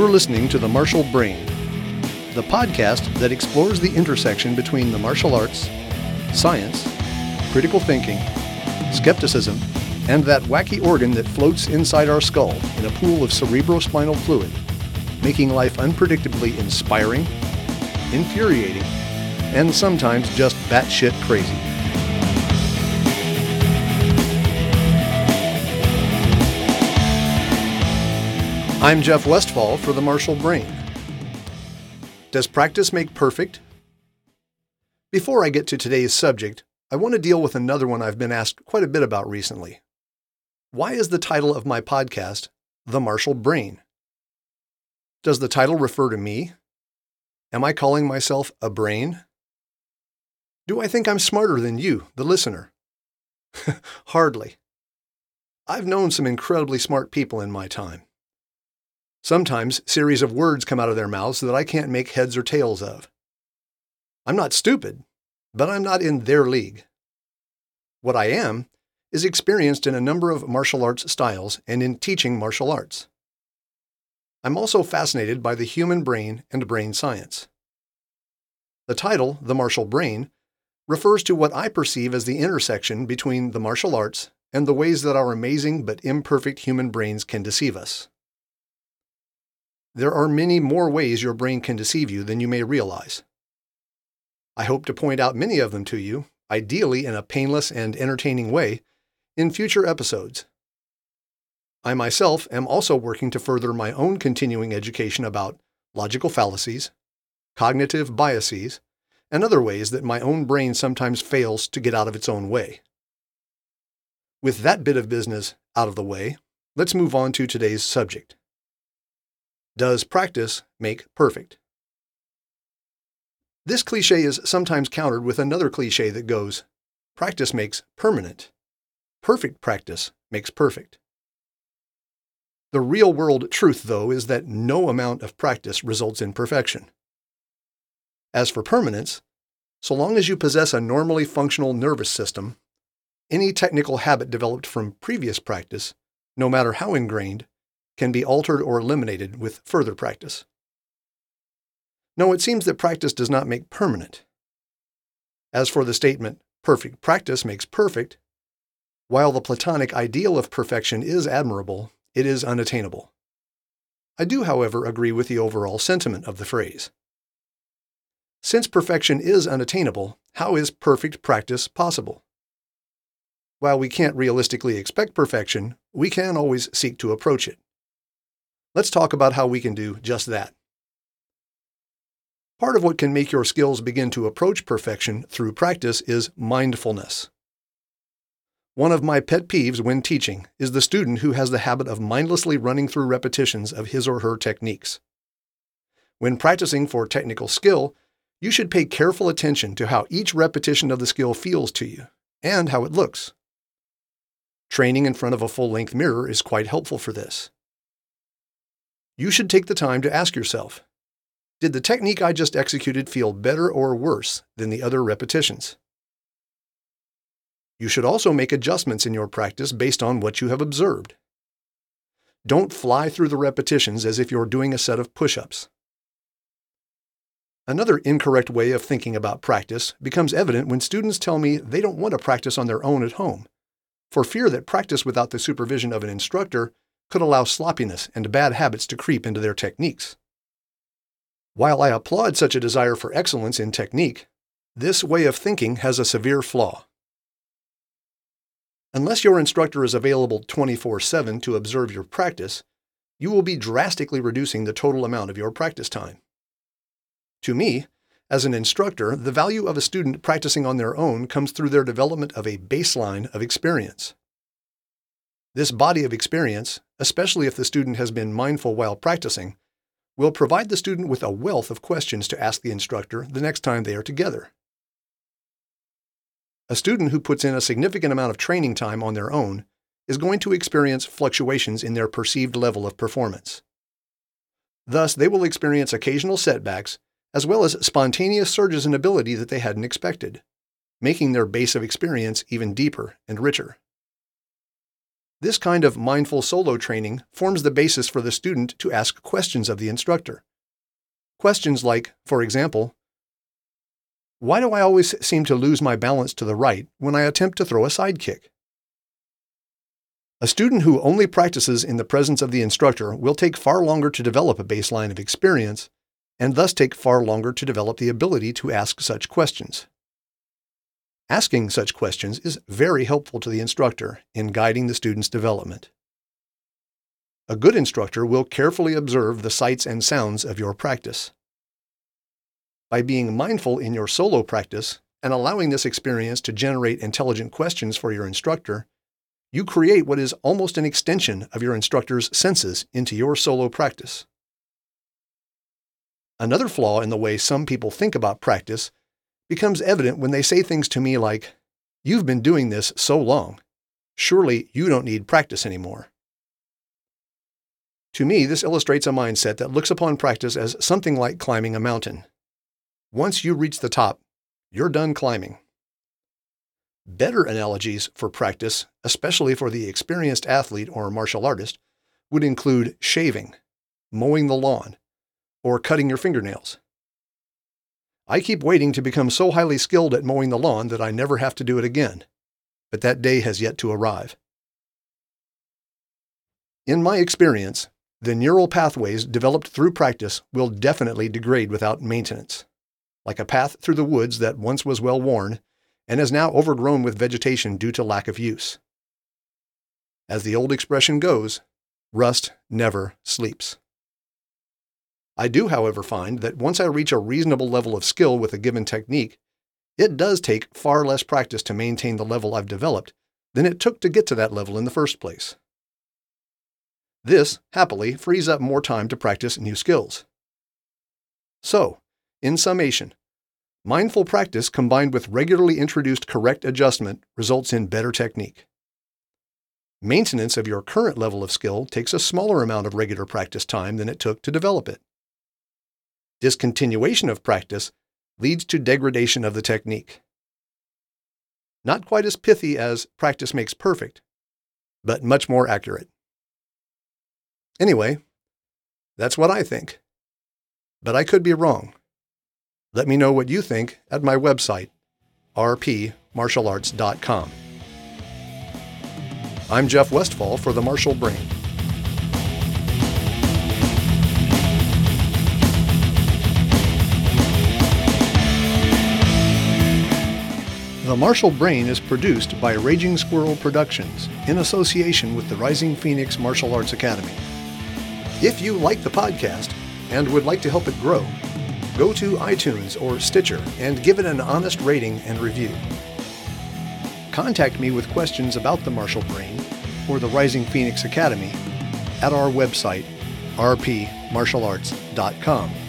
You're listening to The Martial Brain, the podcast that explores the intersection between the martial arts, science, critical thinking, skepticism, and that wacky organ that floats inside our skull in a pool of cerebrospinal fluid, making life unpredictably inspiring, infuriating, and sometimes just batshit crazy. I'm Jeff Westfall for The Martial Brain. Does practice make perfect? Before I get to today's subject, I want to deal with another one I've been asked quite a bit about recently. Why is the title of my podcast The Martial Brain? Does the title refer to me? Am I calling myself a brain? Do I think I'm smarter than you, the listener? Hardly. I've known some incredibly smart people in my time. Sometimes series of words come out of their mouths that I can't make heads or tails of. I'm not stupid, but I'm not in their league. What I am is experienced in a number of martial arts styles and in teaching martial arts. I'm also fascinated by the human brain and brain science. The title, The Martial Brain, refers to what I perceive as the intersection between the martial arts and the ways that our amazing but imperfect human brains can deceive us. There are many more ways your brain can deceive you than you may realize. I hope to point out many of them to you, ideally in a painless and entertaining way, in future episodes. I myself am also working to further my own continuing education about logical fallacies, cognitive biases, and other ways that my own brain sometimes fails to get out of its own way. With that bit of business out of the way, let's move on to today's subject. Does practice make perfect? This cliche is sometimes countered with another cliche that goes, practice makes permanent. Perfect practice makes perfect. The real-world truth, though, is that no amount of practice results in perfection. As for permanence, so long as you possess a normally functional nervous system, any technical habit developed from previous practice, no matter how ingrained, can be altered or eliminated with further practice. No, it seems that practice does not make permanent. As for the statement, perfect practice makes perfect, while the Platonic ideal of perfection is admirable, it is unattainable. I do, however, agree with the overall sentiment of the phrase. Since perfection is unattainable, how is perfect practice possible? While we can't realistically expect perfection, we can always seek to approach it. Let's talk about how we can do just that. Part of what can make your skills begin to approach perfection through practice is mindfulness. One of my pet peeves when teaching is the student who has the habit of mindlessly running through repetitions of his or her techniques. When practicing for technical skill, you should pay careful attention to how each repetition of the skill feels to you and how it looks. Training in front of a full-length mirror is quite helpful for this. You should take the time to ask yourself, did the technique I just executed feel better or worse than the other repetitions? You should also make adjustments in your practice based on what you have observed. Don't fly through the repetitions as if you're doing a set of push-ups. Another incorrect way of thinking about practice becomes evident when students tell me they don't want to practice on their own at home, for fear that practice without the supervision of an instructor could allow sloppiness and bad habits to creep into their techniques. While I applaud such a desire for excellence in technique, this way of thinking has a severe flaw. Unless your instructor is available 24/7 to observe your practice, you will be drastically reducing the total amount of your practice time. To me, as an instructor, the value of a student practicing on their own comes through their development of a baseline of experience. This body of experience, especially if the student has been mindful while practicing, will provide the student with a wealth of questions to ask the instructor the next time they are together. A student who puts in a significant amount of training time on their own is going to experience fluctuations in their perceived level of performance. Thus, they will experience occasional setbacks as well as spontaneous surges in ability that they hadn't expected, making their base of experience even deeper and richer. This kind of mindful solo training forms the basis for the student to ask questions of the instructor. Questions like, for example, why do I always seem to lose my balance to the right when I attempt to throw a side kick? A student who only practices in the presence of the instructor will take far longer to develop a baseline of experience, and thus take far longer to develop the ability to ask such questions. Asking such questions is very helpful to the instructor in guiding the student's development. A good instructor will carefully observe the sights and sounds of your practice. By being mindful in your solo practice and allowing this experience to generate intelligent questions for your instructor, you create what is almost an extension of your instructor's senses into your solo practice. Another flaw in the way some people think about practice becomes evident when they say things to me like, "You've been doing this so long. Surely you don't need practice anymore." To me, this illustrates a mindset that looks upon practice as something like climbing a mountain. Once you reach the top, you're done climbing. Better analogies for practice, especially for the experienced athlete or martial artist, would include shaving, mowing the lawn, or cutting your fingernails. I keep waiting to become so highly skilled at mowing the lawn that I never have to do it again, but that day has yet to arrive. In my experience, the neural pathways developed through practice will definitely degrade without maintenance, like a path through the woods that once was well worn and is now overgrown with vegetation due to lack of use. As the old expression goes, rust never sleeps. I do, however, find that once I reach a reasonable level of skill with a given technique, it does take far less practice to maintain the level I've developed than it took to get to that level in the first place. This, happily, frees up more time to practice new skills. So, in summation, mindful practice combined with regularly introduced correct adjustment results in better technique. Maintenance of your current level of skill takes a smaller amount of regular practice time than it took to develop it. Discontinuation of practice leads to degradation of the technique. Not quite as pithy as practice makes perfect, but much more accurate. Anyway, that's what I think. But I could be wrong. Let me know what you think at my website, rpmartialarts.com. I'm Jeff Westfall for the Martial Brain. The Martial Brain is produced by Raging Squirrel Productions in association with the Rising Phoenix Martial Arts Academy. If you like the podcast and would like to help it grow, go to iTunes or Stitcher and give it an honest rating and review. Contact me with questions about the Martial Brain or the Rising Phoenix Academy at our website, rpmartialarts.com.